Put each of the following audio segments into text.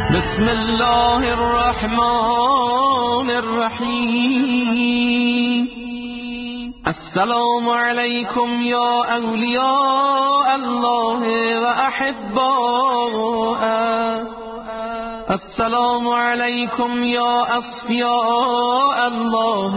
بسم الله الرحمن الرحيم. السلام عليكم يا أولياء الله وأحباءه. السلام عليكم يا أصفياء الله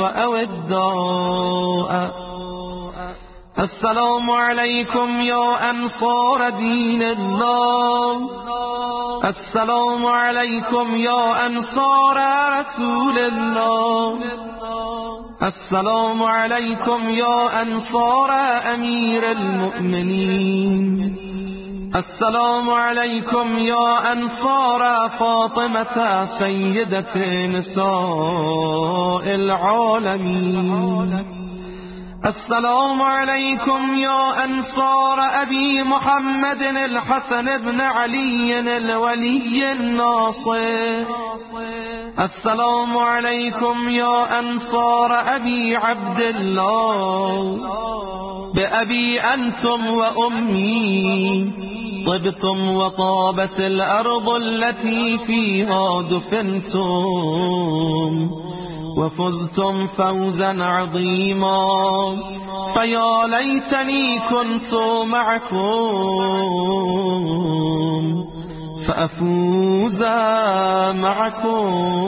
وأوداءه. السلام عليكم يا أنصار دين الله. السلام عليكم يا أنصار رسول الله. السلام عليكم يا أنصار أمير المؤمنين. السلام عليكم يا أنصار فاطمة سيدة نساء العالمين. السلام عليكم يا أنصار أبي محمد الحسن بن علي الولي الناصر. السلام عليكم يا أنصار أبي عبد الله. بأبي أنتم وأمي طبتم وطابت الأرض التي فيها دفنتم، وفزتم فوزا عظيما. فيا ليتني كنت معكم فأفوز معكم.